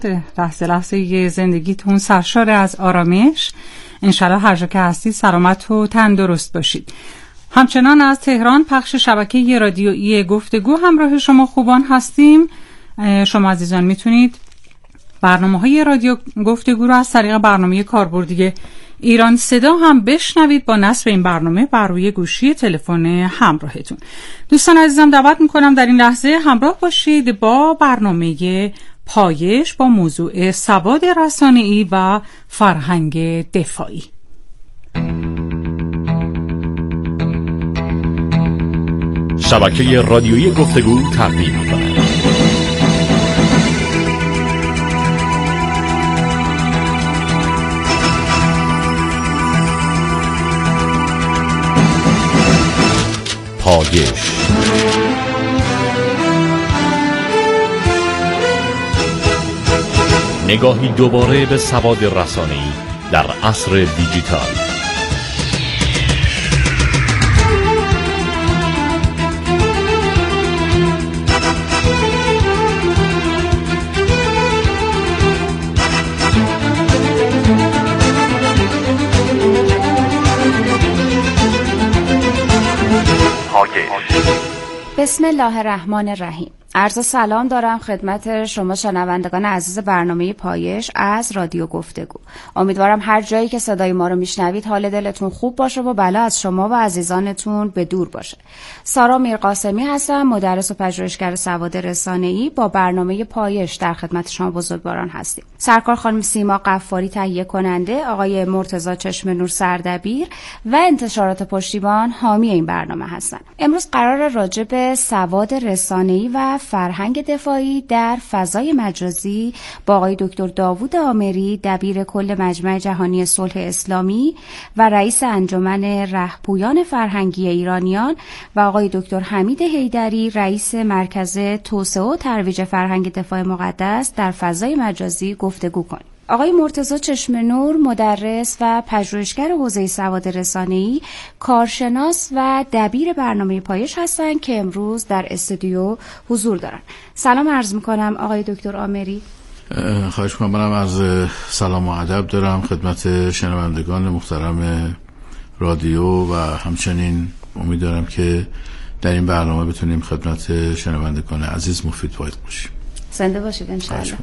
لحظه زندگیتون سرشار از آرامش. انشالله هر جا که هستید سلامت و تندرست باشید. همچنان از تهران پخش شبکه رادیویی گفتگو همراه شما خوبان هستیم. شما عزیزان میتونید برنامه‌های رادیو گفتگو رو از طریق برنامه کاربردی ایران صدا هم بشنوید با نصب این برنامه بر روی گوشی تلفن همراهتون. دوستان عزیزم دعوت میکنم در این لحظه همراه باشید با برنامه پایش با موضوع سواد رسانه‌ای و فرهنگ دفاعی. شبکه رادیویی گفتگو تقدیم می‌کند. پایش. نگاهی دوباره به سواد رسانه‌ای در عصر دیجیتال. بسم الله الرحمن الرحیم. عرض سلام دارم خدمت شما شنوندگان عزیز برنامه پایش از رادیو گفتگو. امیدوارم هر جایی که صدای ما رو میشنوید حال دلتون خوب باشه و بلا از شما و عزیزانتون به دور باشه. سارا میرقاسمی هستم، مدرس و پژوهشگر سواد رسانه‌ای. با برنامه پایش در خدمت شما بزرگواران هستیم. سرکار خانم سیما قفاری تهیه کننده، آقای مرتضی چشم نور سردبیر و انتشارات پشتیبان حامی این برنامه هستند. امروز قرار راجع به سواد رسانه‌ای و فرهنگ دفاعی در فضای مجازی با آقای دکتر داوود آمری، دبیر کل مجمع جهانی صلح اسلامی و رئیس انجمن رهپویان فرهنگی ایرانیان و آقای دکتر حمید حیدری، رئیس مرکز توسعه و ترویج فرهنگ دفاع مقدس در فضای مجازی گفتگو کنیم. آقای مرتضی چشم نور مدرس و پژوهشگر حوزه سواد رسانه‌ای، کارشناس و دبیر برنامه پایش هستند که امروز در استودیو حضور دارن. سلام عرض میکنم آقای دکتر آمری. خواهش میکنم. منم عرض سلام و ادب دارم خدمت شنوندگان محترم رادیو و همچنین امیدوارم که در این برنامه بتونیم خدمت شنوندگان عزیز مفید واحد باشیم. زنده باشید انشاءالله.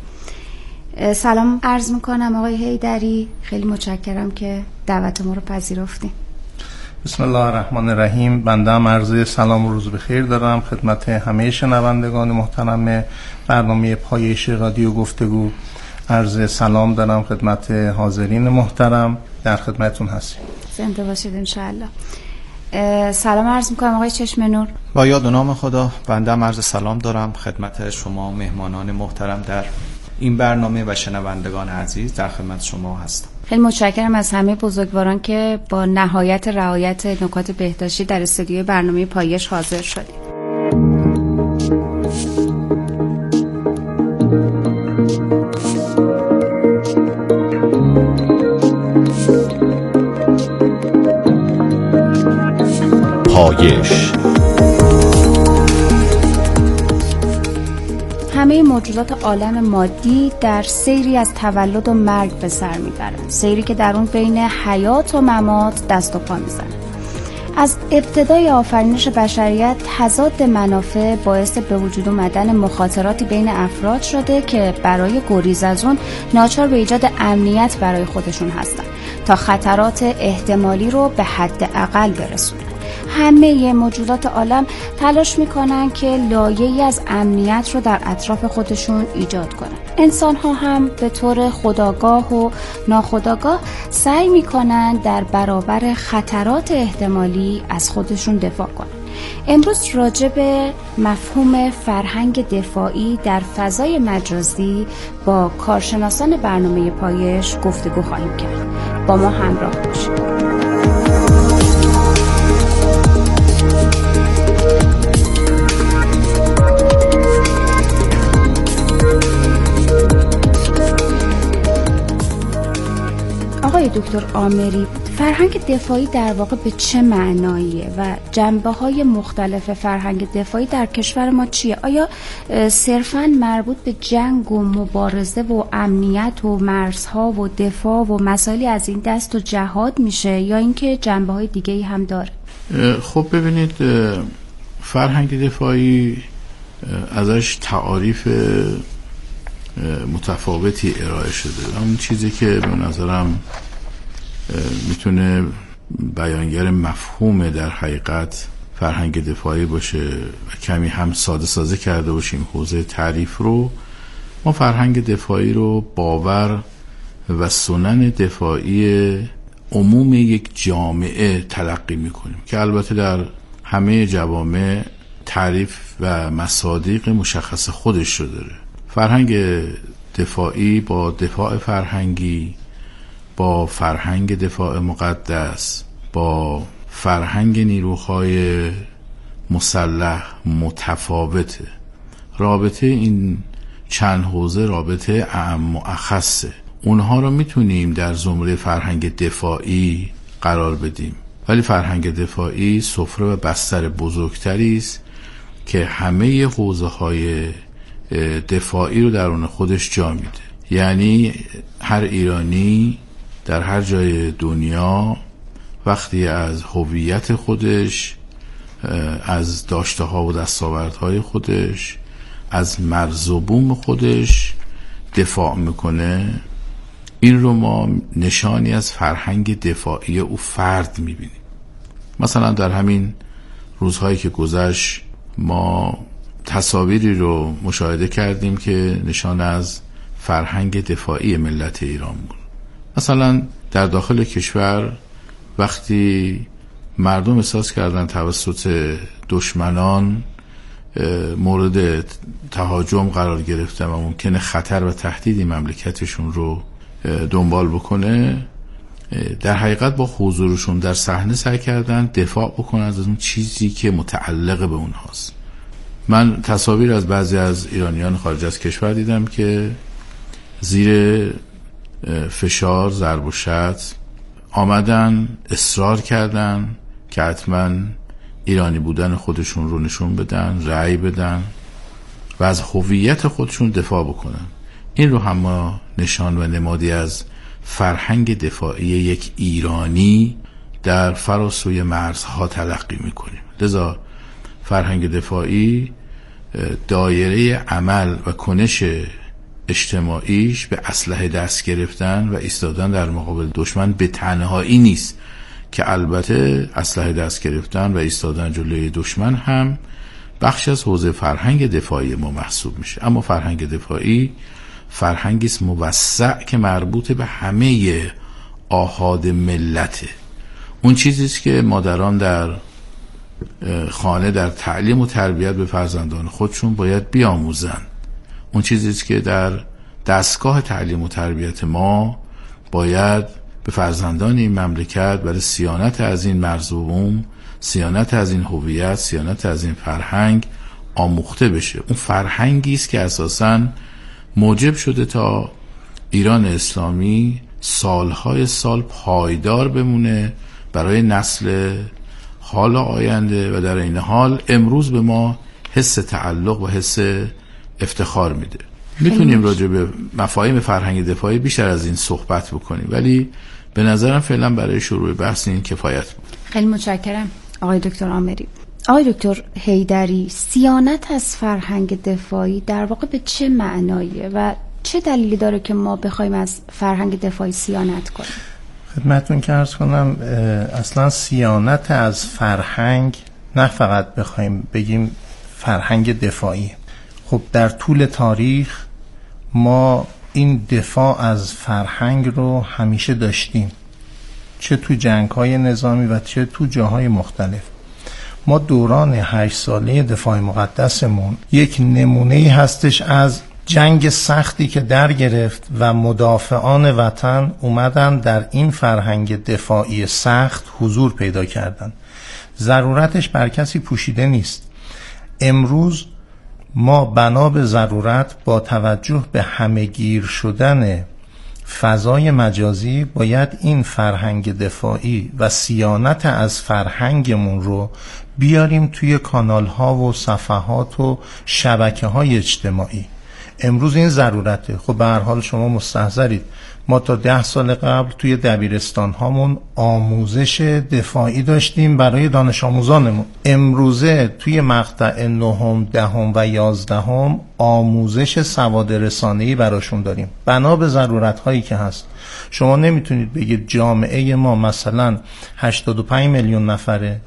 سلام عرض میکنم آقای حیدری، خیلی متشکرم که دعوت ما رو پذیرفتیم. بسم الله الرحمن الرحیم. بنده هم عرض سلام و روز بخیر دارم خدمت همه شنوندگان محترم برنامه پایش رادیو گفتگو. عرض سلام دارم خدمت حاضرین محترم، در خدمتتون هستیم. زنده باشید انشاءالله. سلام عرض میکنم آقای چشم نور. با یاد و نام خدا. بنده هم عرض سلام دارم خدمت شما مهمانان محترم در این برنامه و شنوندگان عزیز، در خدمت شما هستم. خیلی متشکرم از همه بزرگواران که با نهایت رعایت نکات بهداشتی در استودیوی برنامه پایش حاضر شدید. پایش. همه موجودات عالم مادی در سیری از تولد و مرگ به سر میبرند، سیری که در اون بین حیات و ممات دست و پا میزنند. از ابتدای آفرینش بشریت تضاد منافع باعث به وجود اومدن مخاطراتی بین افراد شده که برای گریز از اون ناچار به ایجاد امنیت برای خودشون هستن تا خطرات احتمالی رو به حد اقل برسونن. همه موجودات عالم تلاش میکنن که لایه‌ای از امنیت رو در اطراف خودشون ایجاد کنن. انسان ها هم به طور خودآگاه و ناخودآگاه سعی میکنن در برابر خطرات احتمالی از خودشون دفاع کنن. امروز راجع به مفهوم فرهنگ دفاعی در فضای مجازی با کارشناسان برنامه پایش گفتگو خواهیم کرد. با ما همراه باشید. آقای دکتر آمری، فرهنگ دفاعی در واقع به چه معناییه و جنبه‌های مختلف فرهنگ دفاعی در کشور ما چیه؟ آیا صرفاً مربوط به جنگ و مبارزه و امنیت و مرزها و دفاع و مسائلی از این دست و جهاد میشه یا اینکه جنبه‌های دیگه‌ای هم داره؟ خب ببینید، فرهنگ دفاعی ازش تعاریف متفاوتی ارائه شده. اون چیزی که به نظرم میتونه بیانگر مفهوم در حقیقت فرهنگ دفاعی باشه و کمی هم ساده کرده باشیم حوزه تعریف رو، ما فرهنگ دفاعی رو باور و سنن دفاعی عموم یک جامعه تلقی میکنیم که البته در همه جوامع تعریف و مصادیق مشخص خودش رو داره. فرهنگ دفاعی با دفاع فرهنگی، با فرهنگ دفاع مقدس، با فرهنگ نیروهای مسلح متفاوته. رابطه این چند حوزه رابطه اعم و اخصه. اونها رو میتونیم در زمره فرهنگ دفاعی قرار بدیم، ولی فرهنگ دفاعی سفره و بستر بزرگتری است که همه حوزه‌های دفاعی رو درون خودش جا میده. یعنی هر ایرانی در هر جای دنیا وقتی از هویت خودش، از داشته‌ها و دستاوردهای خودش، از مرز و بوم خودش دفاع میکنه، این رو ما نشانی از فرهنگ دفاعی او فرد میبینیم. مثلا در همین روزهایی که گذشت ما تصاویری رو مشاهده کردیم که نشان از فرهنگ دفاعی ملت ایران بود. مثلا در داخل کشور وقتی مردم احساس کردن توسط دشمنان مورد تهاجم قرار گرفتن و ممکنه خطر و تهدیدی مملکتشون رو دنبال بکنه، در حقیقت با حضورشون در صحنه سعی کردن دفاع بکنن از اون چیزی که متعلق به اونهاست. من تصاویر از بعضی از ایرانیان خارج از کشور دیدم که زیر فشار ضرب و شتم آمدن اصرار کردن که حتما ایرانی بودن خودشون رو نشون بدن، رأی بدن و از هویت خودشون دفاع بکنن. این رو هم ما نشان و نمادی از فرهنگ دفاعی یک ایرانی در فراسوی مرزها تلقی میکنیم. لذا فرهنگ دفاعی دایره عمل و کنش اجتماعیش به اسلحه دست گرفتن و ایستادن در مقابل دشمن به تنهایی نیست، که البته اسلحه دست گرفتن و ایستادن جلوی دشمن هم بخش از حوزه فرهنگ دفاعی ما محسوب میشه. اما فرهنگ دفاعی فرهنگی است موسع که مربوط به همه آحاد ملته. اون چیزی است که مادران در خانه در تعلیم و تربیت به فرزندان خودشون باید بیاموزن. اون چیزی است که در دستگاه تعلیم و تربیت ما باید به فرزندان این مملکت برای صیانت از این مرز و بوم، صیانت از این هویت، صیانت از این فرهنگ آموخته بشه. اون فرهنگی است که اساساً موجب شده تا ایران اسلامی سالهای سال پایدار بمونه برای نسل حال آینده و در این حال امروز به ما حس تعلق و حس افتخار میده. میتونیم راجع به مفاهیم فرهنگ دفاعی بیشتر از این صحبت بکنیم، ولی به نظرم فعلا برای شروع بحث این کفایت بود. خیلی متشکرم آقای دکتر آمری. آقای دکتر حیدری، صیانت از فرهنگ دفاعی در واقع به چه معناییه و چه دلیلی داره که ما بخوایم از فرهنگ دفاعی صیانت کنیم؟ خدمتتون که عرض کنم اصلا صیانت از فرهنگ نه فقط بخوایم بگیم فرهنگ دفاعی. خب در طول تاریخ ما این دفاع از فرهنگ رو همیشه داشتیم، چه تو جنگ‌های نظامی و چه تو جاهای مختلف. ما دوران 8 ساله دفاع مقدسمون یک نمونه‌ای هستش از جنگ سختی که در گرفت و مدافعان وطن اومدن در این فرهنگ دفاعی سخت حضور پیدا کردن. ضرورتش بر کسی پوشیده نیست. امروز ما بنا به ضرورت با توجه به همه‌گیر شدن فضای مجازی باید این فرهنگ دفاعی و صیانت از فرهنگمون رو بیاریم توی کانال ها و صفحات و شبکه های اجتماعی. امروز این ضرورته. خب به هر حال شما مستحضرید ما تا 10 سال قبل توی دبیرستان هامون آموزش دفاعی داشتیم برای دانش آموزانمون. امروزه توی مقطع 9، 10 و 11 آموزش سواد رسانه‌ای براشون داریم بنا به ضرورت هایی که هست. شما نمیتونید بگید جامعه ما مثلا 85 میلیون نفره،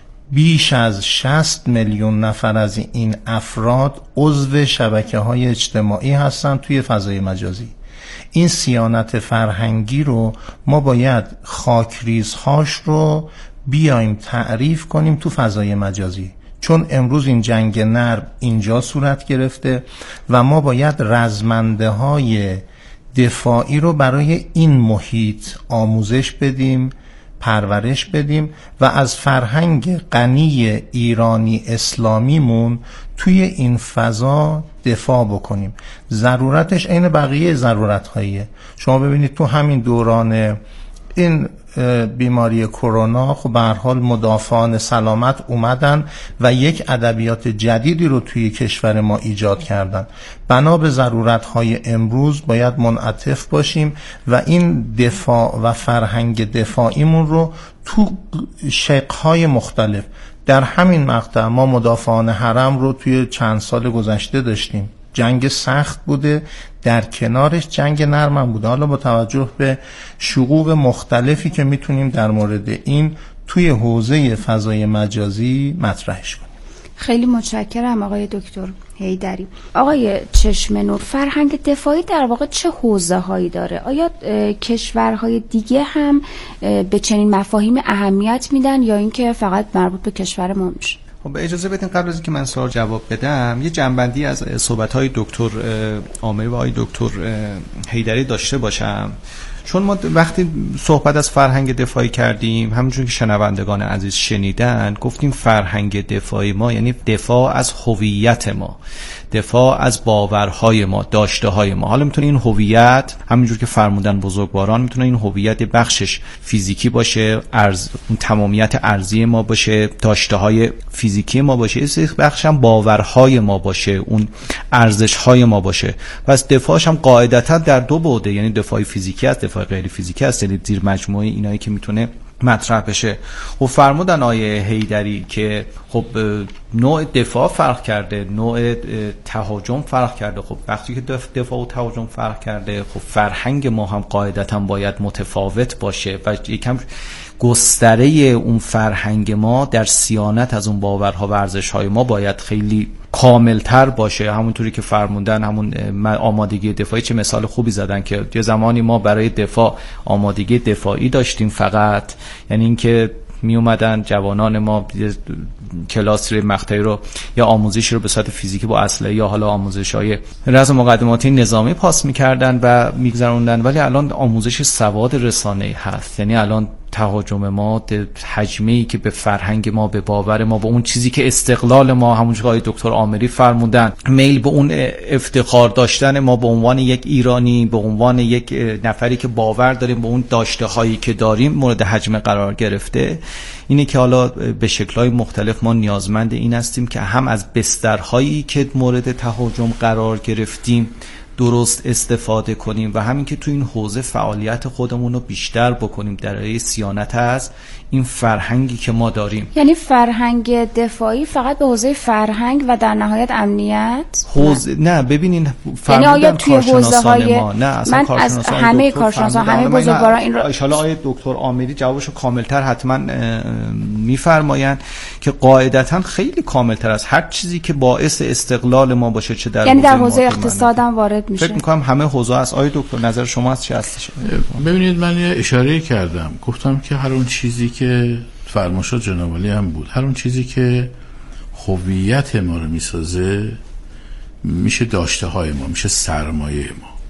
بیش از 60 میلیون نفر از این افراد عضو شبکه‌های اجتماعی هستن توی فضای مجازی. این صیانت فرهنگی رو ما باید خاکریزهاش رو بیایم تعریف کنیم تو فضای مجازی، چون امروز این جنگ نرم اینجا صورت گرفته و ما باید رزمنده های دفاعی رو برای این محیط آموزش بدیم، پرورش بدیم و از فرهنگ غنی ایرانی اسلامیمون توی این فضا دفاع بکنیم. ضرورتش عین بقیه ضرورت‌هاییه. شما ببینید تو همین دوران این بیماری کرونا خب به هر حال مدافعان سلامت اومدن و یک ادبیات جدیدی رو توی کشور ما ایجاد کردن. بنا به ضرورت‌های امروز باید منعطف باشیم و این دفاع و فرهنگ دفاعیمون رو تو شق‌های مختلف. در همین مقطع ما مدافعان حرم رو توی چند سال گذشته داشتیم. جنگ سخت بوده، در کنارش جنگ نرم هم بوده. حالا با توجه به شقوق مختلفی که میتونیم در مورد این توی حوزه فضای مجازی مطرحش کنیم. خیلی متشکرم آقای دکتر حیدری. آقای چشمنور، فرهنگ دفاعی در واقع چه حوزه هایی داره؟ آیا کشورهای دیگه هم به چنین مفاهیم اهمیت میدن یا اینکه فقط مربوط به کشور ما میشه؟ خب اجازه بدین قبل از اینکه من سوال جواب بدم یه جنبندی از صحبت‌های دکتر عامری و آقای دکتر حیدری داشته باشم، چون ما وقتی صحبت از فرهنگ دفاعی کردیم همونجور که شنوندگان عزیز شنیدن گفتیم فرهنگ دفاعی ما یعنی دفاع از هویت ما، دفاع از باورهای ما، داشته‌های ما. حالا میتونه این هویت همونجور که فرمودن بزرگواران میتونه این هویت بخشش فیزیکی باشه، اون تمامیت ارضی ما باشه، داشته‌های فیزیکی ما باشه، این بخش هم باورهای ما باشه، اون ارزش‌های ما باشه. پس دفاعش هم قاعدتاً در دو بعده، یعنی دفاع فیزیکی است، دفاع غیر فیزیکی است، یعنی زیر مجموعه اینایی که میتونه مطرح بشه. خب فرمودن آیه حیدری که خب نوع دفاع فرق کرده، نوع تهاجم فرق کرده. خب وقتی که دفاع و تهاجم فرق کرده خب فرهنگ ما هم قاعدتاً باید متفاوت باشه و یکم گستره اون فرهنگ ما در صیانت از اون باورها و ارزش‌های ما باید خیلی کاملتر باشه. همونطوری که فرمودن همون آمادگی دفاعی، چه مثال خوبی زدن که یه زمانی ما برای دفاع آمادگی دفاعی داشتیم فقط، یعنی اینکه می اومدن جوانان ما کلاس روی مقطعی رو یا آموزشی رو به صورت فیزیکی با اسلحه یا حالا آموزش‌های رزم مقدماتی نظامی پاس می‌کردن و می‌گذروندن، ولی الان آموزش سواد رسانه‌ای هست. یعنی الان تهاجم ما، هجمه‌ای که به فرهنگ ما، به باور ما، به اون چیزی که استقلال ما، همونجوری که آقای دکتر عامری فرمودن، میل به اون افتخار داشتن ما به عنوان یک ایرانی، به عنوان یک نفری که باور داریم به اون داشته‌هایی که داریم مورد هجمه قرار گرفته. اینه که حالا به شکل‌های مختلف ما نیازمند این هستیم که هم از بسترهایی که مورد تهاجم قرار گرفتیم درست استفاده کنیم و همین که تو این حوزه فعالیت خودمون رو بیشتر بکنیم در صیانت از این فرهنگی که ما داریم. یعنی فرهنگ دفاعی فقط به حوزه فرهنگ و در نهایت امنیت؟ نه ببینین یعنی آیا توی حوزه‌های ما، نه اصلا من از همه کارشناسان، همه بزرگواران این رو ان شاءالله آقای دکتر عامری جوابشو کاملتر حتما میفرمایند که قاعدتاً خیلی کاملتر از هر چیزی که باعث استقلال ما باشه، چه در یعنی در حوزه اقتصادم وارد میشه. فکر می‌کنم همه حوزه است. آقای دکتر نظر شما از چی هستش؟ ببینید من یه اشاره کردم، گفتم که هر اون چیزی که فرمایشات جناب عالی هم بود، هر اون چیزی که هویت ما رو میسازه میشه داشته های ما، میشه سرمایه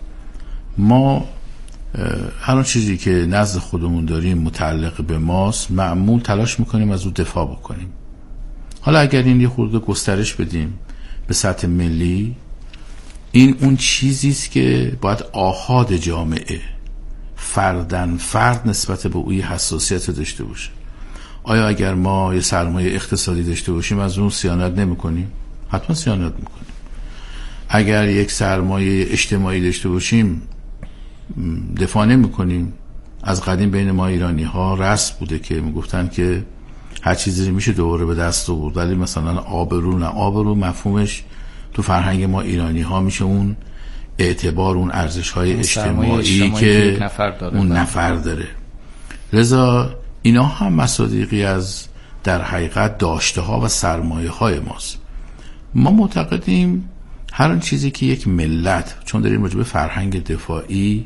ما هر اون چیزی که نزد خودمون داریم متعلق به ماست، معمول تلاش میکنیم از اون دفاع بکنیم. حالا اگر این یه خورده گسترش بدیم به سطح ملی، این اون چیزیست که باید آحاد جامعه فردن فرد نسبت به اوی حساسیت داشته باشه. آیا اگر ما یه سرمایه اقتصادی داشته باشیم از اون صیانت نمی کنیم؟ حتما صیانت میکنیم. اگر یک سرمایه اجتماعی داشته باشیم دفاع نمی کنیم. از قدیم بین ما ایرانی ها رسم بوده که میگفتن که هر چیزی میشه دوباره به دست آورد، ولی مثلا آبرو نه. آبرو مفهومش تو فرهنگ ما ایرانی ها میشه اون اعتبار، اون ارزش های اجتماعی که اون نفر داره. لذا اینا هم مصادیقی از در حقیقت داشته ها و سرمایه های ماست. ما معتقدیم هر آن چیزی که یک ملت، چون داریم راجع به فرهنگ دفاعی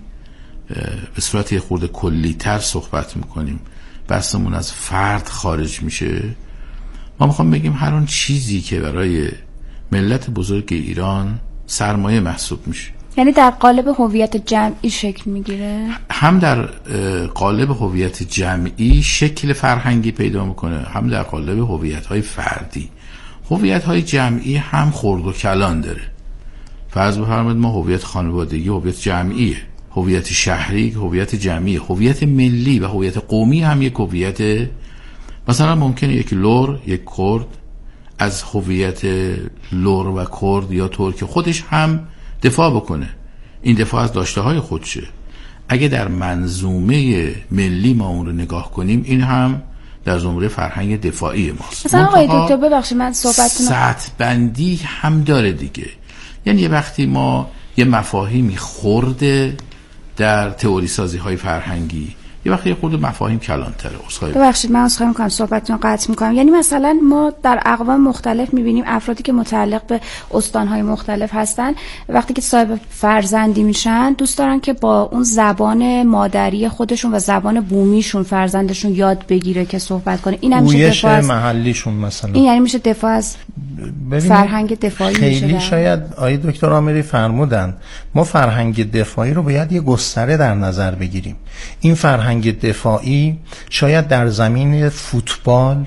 به صورت یه خورده کلی تر صحبت میکنیم، بحثمون از فرد خارج میشه، ما میخوام بگیم هر آن چیزی که برای ملت بزرگ ایران سرمایه محسوب میشه، یعنی در قالب هویت جمعی شکل میگیره، هم در قالب هویت جمعی شکل فرهنگی پیدا میکنه، هم در قالب هویت‌های فردی. هویت‌های جمعی هم خرد و کلان داره. فرض بفرمایید ما هویت خانوادگی هویت جمعیه، هویت شهری هویت جمعیه، هویت ملی و هویت قومی هم یک هویت. مثلا ممکنه یک لور، یک کرد از هویت لور و کرد یا ترک خودش هم دفاع بکنه. این دفاع از داشته های خودشه. اگه در منظومه ملی ما اون رو نگاه کنیم، این هم در زمره فرهنگ دفاعی ماست. مثلا آقای دکتر ببخشید من صحبتتون سطح بندی هم داره دیگه. یعنی یه وقتی ما یه مفاهیمی خورده در تئوری سازی های فرهنگی، یه وقتی یه خورده مفاهیم کلان‌تره. ببخشید من عذرخواهی می‌کنم صحبتتون قطع می‌کنم. یعنی مثلا ما در اقوام مختلف می‌بینیم افرادی که متعلق به استان‌های مختلف هستن وقتی که صاحب فرزندی میشن دوست دارن که با اون زبان مادری خودشون و زبان بومیشون فرزندشون یاد بگیره که صحبت کنه. این هم میشه دفاع از محلیشون مثلا. این یعنی میشه دفاع از فرهنگ دفاعی. خیلی شاید آقای دکتر آمری فرمودن ما فرهنگ دفاعی رو باید یه گستره در نظر بگیریم. این فرهنگ دفاعی شاید در زمین فوتبال،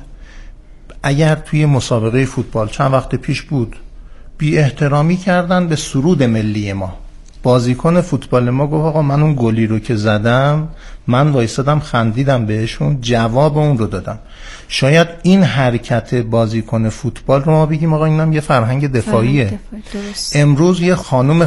اگر توی مسابقه فوتبال چند وقت پیش بود بی احترامی کردن به سرود ملی ما، بازیکن فوتبال ما گفت آقا من اون گلی رو که زدم من وایسادم خندیدم بهشون، جواب اون رو دادم. شاید این حرکت بازیکن فوتبال رو ما بگیم آقا اینم یه فرهنگ دفاعیه. امروز یه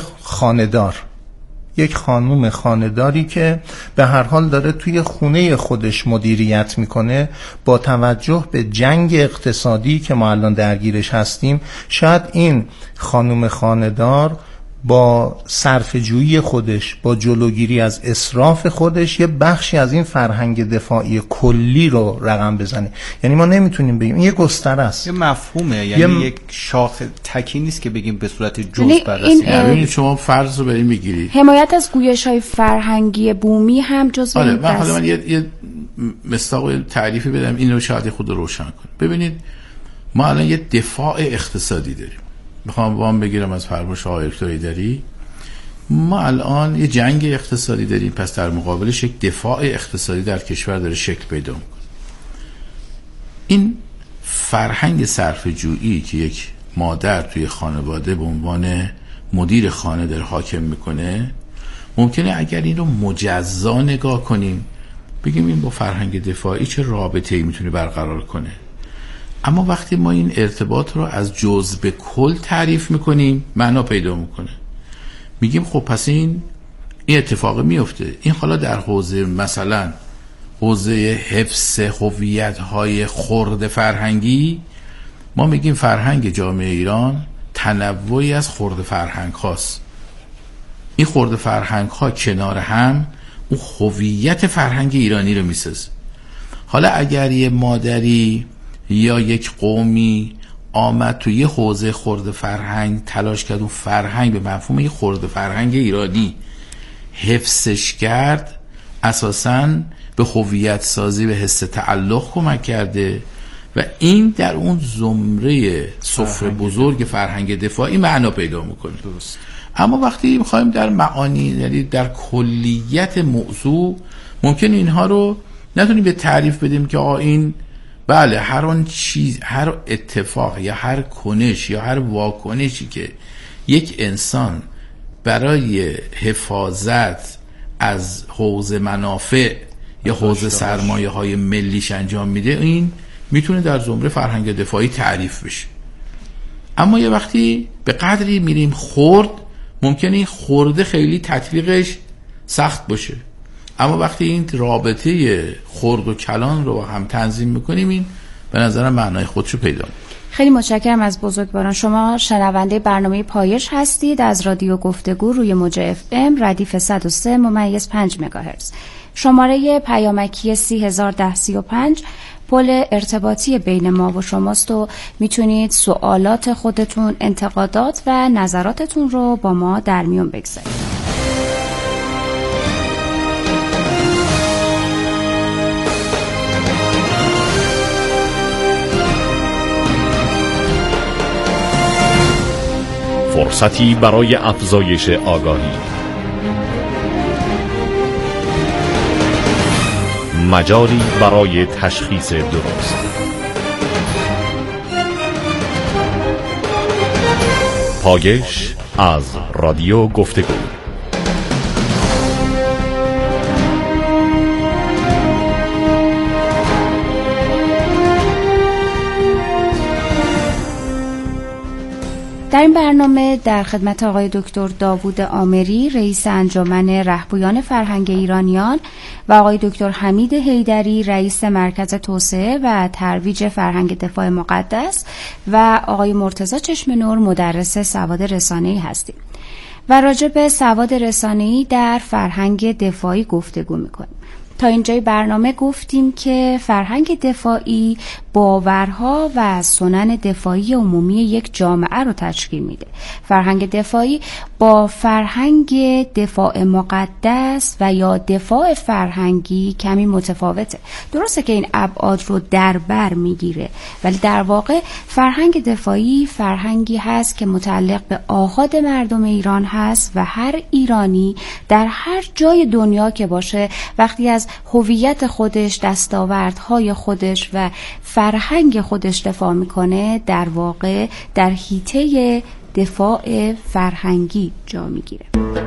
خانم خانه‌داری که به هر حال داره توی خونه خودش مدیریت میکنه، با توجه به جنگ اقتصادی که ما الان درگیرش هستیم، شاید این خانم خانه‌دار با صرفه‌جویی خودش، با جلوگیری از اسراف خودش، یه بخشی از این فرهنگ دفاعی کلی رو رقم بزنه. یعنی ما نمیتونیم بگیم این یه گستره است، یه مفهومه، یعنی یک شاخ تکی نیست که بگیم به صورت جزء بررسی. یعنی شما فرض رو بریم میگیرید حمایت از گویش‌های فرهنگی بومی هم جزء این دست. من یه مصداق تعریفی بدم این رو شاید خود روشن کنه. ببینید ما الان یه دفاع اقتصادی داریم. میخوام وام بگیرم از فرمایش آقای دکتر حیدری، ما الان یه جنگ اقتصادی داریم، پس در مقابلش یک دفاع اقتصادی در کشور داره شکل پیدا میکنه. این فرهنگ صرفه‌جویی که یک مادر توی خانواده به عنوان مدیر خانه داره حاکم میکنه، ممکنه اگر این رو مجزا نگاه کنیم بگیم این با فرهنگ دفاعی چه رابطه‌ای میتونه برقرار کنه. اما وقتی ما این ارتباط رو از جزء به کل تعریف میکنیم معنا پیدا میکنه. میگیم خب پس این اتفاق میفته. این حالا در حوزه مثلا حوزه حفظ هویت‌های خرد فرهنگی، ما میگیم فرهنگ جامعه ایران تنوعی از خرد فرهنگ هاست. این خرد فرهنگ ها کنار هم اون هویت فرهنگ ایرانی رو میسازه. حالا اگر یه مادری یا یک قومی آمد تو یه حوزه خرد فرهنگ تلاش کرد اون فرهنگ به مفهوم یه خرد فرهنگ ایرانی حفظش کرد، اساساً به هویت سازی به حس تعلق کمک کرده و این در اون زمره سفره بزرگ فرهنگ دفاعی معنا پیدا میکنه. درست. اما وقتی میخوایم در معانی، یعنی در کلیت موضوع، ممکن اینها رو نتونیم به تعریف بدیم که این بله هر آن چیز، هر اتفاق یا هر کنش یا هر واکنشی که یک انسان برای حفاظت از حوزه منافع یا حوزه سرمایه های ملیش انجام میده، این میتونه در زمره فرهنگ دفاعی تعریف بشه. اما یه وقتی به قدری میریم خرد، ممکنه این خورده خیلی تطبیقش سخت باشه، اما وقتی این رابطه خرد و کلان رو هم تنظیم میکنیم، این به نظرم معنای خودشو پیدا میکنه. خیلی متشکرم از بزرگواران. شما شنونده برنامه پایش هستید از رادیو گفتگو روی موج FM ردیف 103.5 مگاهرتز. شماره پیامکی 30135 پل ارتباطی بین ما و شماست و میتونید سوالات خودتون، انتقادات و نظراتتون رو با ما در میون بگذارید. فرصتی برای افزایش آگاهی، مجالی برای تشخیص درست. پایش از رادیو گفتگو. در این برنامه در خدمت آقای دکتر داوود آمری، رئیس انجمن رهبویان فرهنگ ایرانیان، و آقای دکتر حمید حیدری، رئیس مرکز توسعه و ترویج فرهنگ دفاع مقدس، و آقای مرتضی چشمنور، مدرس سواد رسانه‌ای هستیم و راجع به سواد رسانه‌ای در فرهنگ دفاعی گفتگو می‌کنیم. تا اینجای برنامه گفتیم که فرهنگ دفاعی باورها و سنن دفاعی عمومی یک جامعه رو تشکیل میده. فرهنگ دفاعی با فرهنگ دفاع مقدس و یا دفاع فرهنگی کمی متفاوته. درسته که این ابعاد رو در بر میگیره، ولی در واقع فرهنگ دفاعی فرهنگی هست که متعلق به آحاد مردم ایران هست و هر ایرانی در هر جای دنیا که باشه وقتی از هویت خودش، دستاوردهای خودش و فرهنگ خودش دفاع میکنه، در واقع در حیطه دفاع فرهنگی جا میگیره.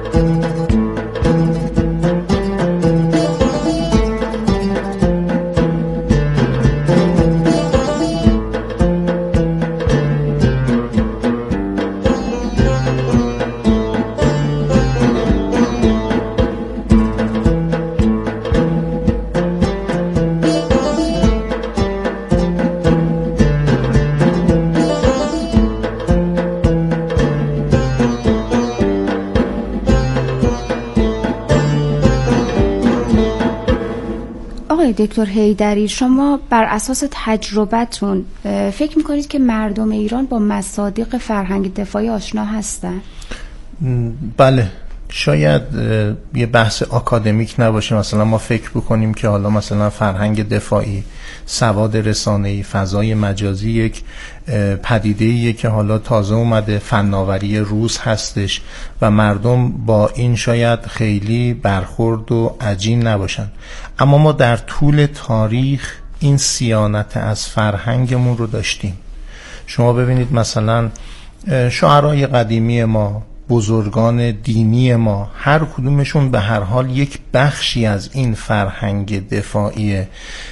دکتر حیدری، شما بر اساس تجربتون فکر میکنید که مردم ایران با مصادیق فرهنگ دفاعی آشنا هستن؟ بله، شاید یه بحث آکادمیک نباشه. مثلا ما فکر بکنیم که حالا مثلا فرهنگ دفاعی، سواد رسانه‌ای، فضای مجازی یک پدیده‌ایه که حالا تازه اومده، فناوری روز هستش و مردم با این شاید خیلی برخورد و عجین نباشن. اما ما در طول تاریخ این صیانت از فرهنگمون رو داشتیم. شما ببینید مثلا شاعرای قدیمی ما، بزرگان دینی ما، هر کدومشون به هر حال یک بخشی از این فرهنگ دفاعی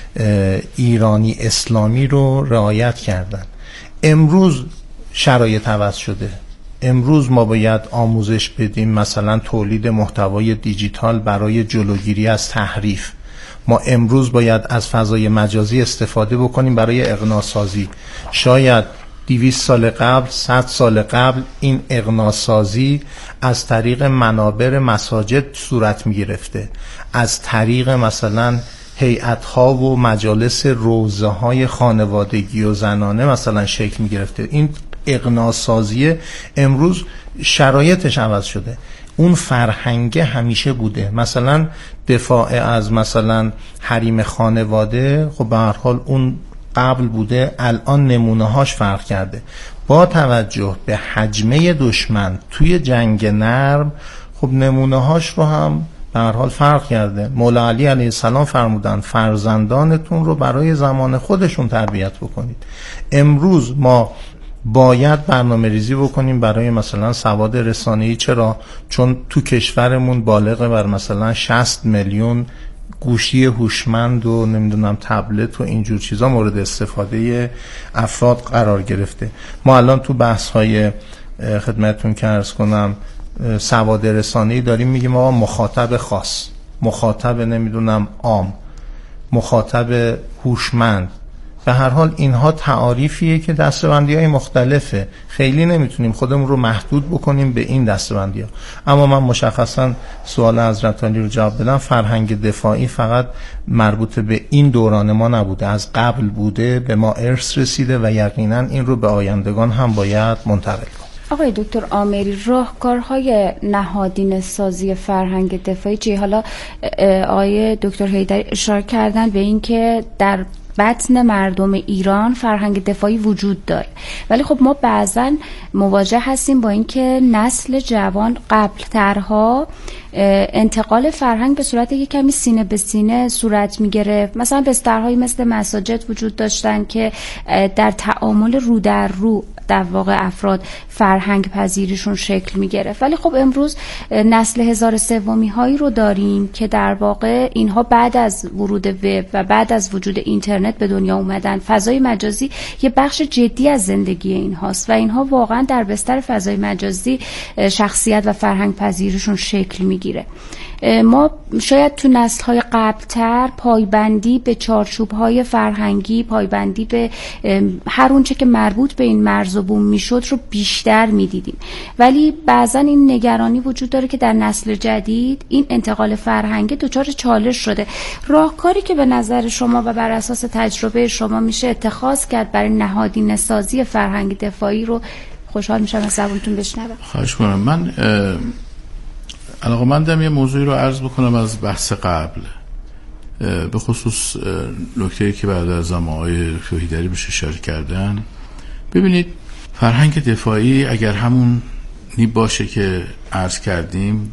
ایرانی اسلامی رو رعایت کردن. امروز شرایط عوض شده. امروز ما باید آموزش بدیم، مثلا تولید محتوای دیجیتال برای جلوگیری از تحریف. ما امروز باید از فضای مجازی استفاده بکنیم برای اغناسازی. شاید 200 سال قبل، 100 سال قبل این اغناسازی از طریق منابر مساجد صورت می گرفته، از طریق مثلا هیئت‌ها و مجالس روزه های خانوادگی و زنانه مثلا شکل می گرفته. این اغناسازی امروز شرایطش عوض شده. اون فرهنگ همیشه بوده. مثلا دفاع از مثلا حریم خانواده، خب به هر حال اون قبل بوده، الان نمونه هاش فرق کرده. با توجه به حجمه دشمن توی جنگ نرم، خب نمونه هاش رو هم به هر حال فرق کرده. مولا علی علیه السلام فرمودن فرزندانتون رو برای زمان خودشون تربیت بکنید. امروز ما باید برنامه ریزی بکنیم برای مثلا سواد رسانه‌ای. چرا؟ چون تو کشورمون بالغ بر مثلا 60 میلیون گوشی هوشمند و نمیدونم تبلت و اینجور چیزا مورد استفاده افراد قرار گرفته. ما الان تو بحث‌های خدمتتون که عرض کنم سواد رسانه‌ای داریم، میگیم آقا مخاطب خاص، مخاطب نمیدونم عام، مخاطب هوشمند. به هر حال اینها تعاریفیه که دسته‌بندی‌های مختلفه، خیلی نمیتونیم خودمون رو محدود بکنیم به این دسته‌بندی‌ها. اما من مشخصا سوال حضرت عالی رو جواب بدم، فرهنگ دفاعی فقط مربوط به این دوران ما نبوده، از قبل بوده، به ما ارث رسیده و یقینا این رو به آیندگان هم باید منتقل کنیم. آقای دکتر عامری، راهکارهای نهادینه سازی فرهنگ دفاعی چی؟ حالا آقای دکتر حیدری اشاره کردن به این که در بطن مردم ایران فرهنگ دفاعی وجود داره، ولی خب ما بعضا مواجه هستیم با اینکه نسل جوان قبل ترها انتقال فرهنگ به صورت یک کمی سینه به سینه صورت میگرفت. مثلا بسترهایی مثل مساجد وجود داشتن که در تعامل رو در رو در واقع افراد فرهنگ پذیریشون شکل میگرفت. ولی خب امروز نسل 1003 هایی رو داریم که در واقع اینها بعد از ورود وب و بعد از وجود اینترنت به دنیا اومدن. فضای مجازی یه بخش جدی از زندگی اینهاست و اینها واقعا در بستر فضای مجازی شخصیت و فرهنگ پذیریشون شکل میگیره. ما شاید تو نسل‌های قبل‌تر پایبندی به چارچوب‌های فرهنگی، پایبندی به هر اونچه که مربوط به این مرز و بوم میشد رو بیشتر میدیدیم، ولی بعضا این نگرانی وجود داره که در نسل جدید این انتقال فرهنگی دچار چالش شده. راهکاری که به نظر شما و بر اساس تجربه شما میشه اتخاذ کرد برای نهادینه سازی فرهنگ دفاعی رو خوشحال میشم از زبونتون بشنوم. خواهش کنم. من علاقه‌مندم یه موضوعی رو عرض بکنم از بحث قبل، به خصوص نکته‌ای که بعد از آقای دکتر حیدری بهش اشاره کردن. ببینید فرهنگ دفاعی اگر همون باشه که عرض کردیم،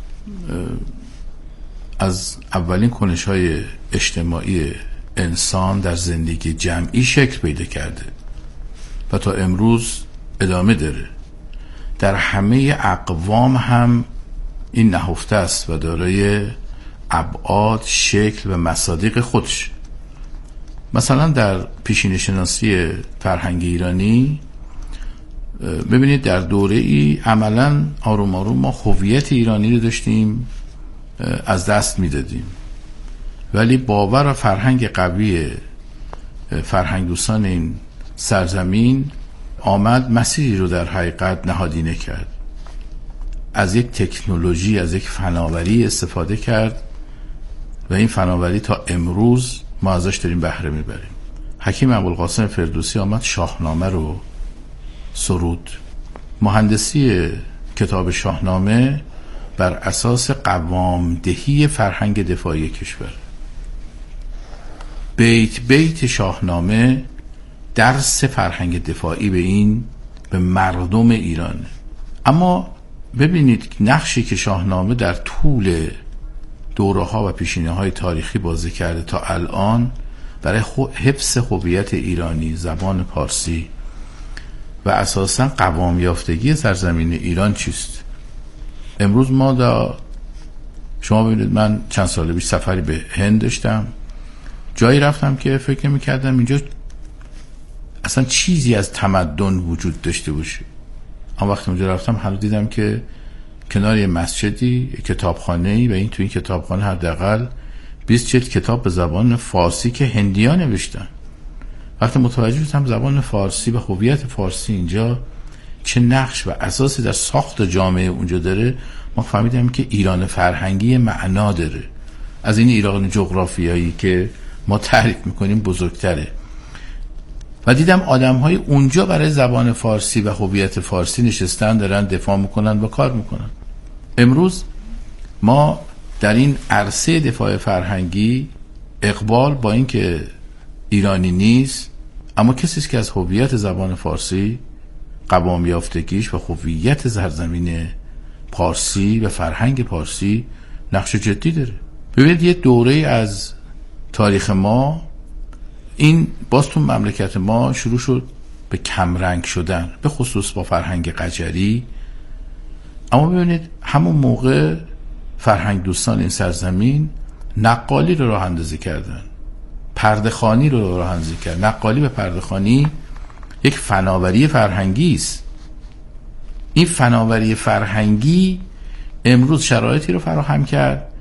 از اولین کنش‌های اجتماعی انسان در زندگی جمعی شکل پیدا کرده و تا امروز ادامه داره. در همه اقوام هم این نهفته است و دارای ابعاد، شکل و مصادیق خودش. مثلا در پیشینه شناسی فرهنگ ایرانی ببینید در دوره ای عملا آروم آروم ما هویت ایرانی رو داشتیم از دست میدادیم، ولی باور و فرهنگ قوی فرهنگ دوستان این سرزمین آمد مسیری رو در حقیقت نهادینه کرد، از یک تکنولوژی، از یک فناوری استفاده کرد و این فناوری تا امروز ما ازش داریم بهره میبریم. حکیم ابوالقاسم فردوسی آمد شاهنامه رو سرود. مهندسی کتاب شاهنامه بر اساس قوامدهی فرهنگ دفاعی کشور. بیت بیت شاهنامه درس فرهنگ دفاعی به مردم ایرانه. اما ببینید نقشی که شاهنامه در طول دوره ها و پیشینه های تاریخی بازی کرده تا الان برای حفظ هویت ایرانی، زبان پارسی و اساساً قوام یافتگی سرزمین ایران چیست. امروز ما شما ببینید، من چند سال پیش سفری به هند داشتم، جایی رفتم که فکر می‌کردم اینجا اصلا چیزی از تمدن وجود داشته باشه. اما وقتی اونجا رفتم حالا دیدم که کنار یه مسجدی کتابخانه‌ای و تو این کتابخانه حداقل 20 جلد کتاب به زبان فارسی که هندی‌ها نوشتن. وقتی متوجه شدم زبان فارسی و هویت فارسی اینجا چه نقش و اساسی در ساخت جامعه اونجا داره، ما فهمیدیم که ایران فرهنگی معنا داره، از این ایران جغرافیایی که ما تعریف میکنیم بزرگتره. و دیدم آدم‌های اونجا برای زبان فارسی و هویت فارسی نشستن، دارن دفاع میکنن و کار میکنن. امروز ما در این عرصه دفاع فرهنگی اقبال با این که ایرانی نیست، اما کسی که از هویت زبان فارسی، قوام یافتگیش و هویت سرزمین پارسی و فرهنگ پارسی نقش جدی داره. ببینید یه دوره از تاریخ ما این باز تو مملکت ما شروع شد به کمرنگ شدن، به خصوص با فرهنگ قجری. اما ببینید همون موقع فرهنگ دوستان این سرزمین نقالی رو راه اندازی کردن، پرده‌خوانی رو راه اندازی کردن. نقالی به پرده‌خوانی یک فناوری فرهنگی است. این فناوری فرهنگی امروز شرایطی رو فراهم کرد